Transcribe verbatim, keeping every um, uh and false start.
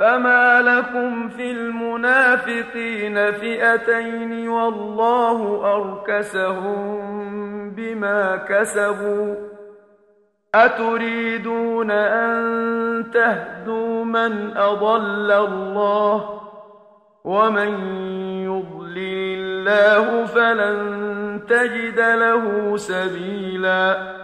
فما لكم في المنافقين فئتين والله أركسهم بما كسبوا أتريدون أن تهدوا من أضل الله ومن يضلل الله فلن تجد له سبيلا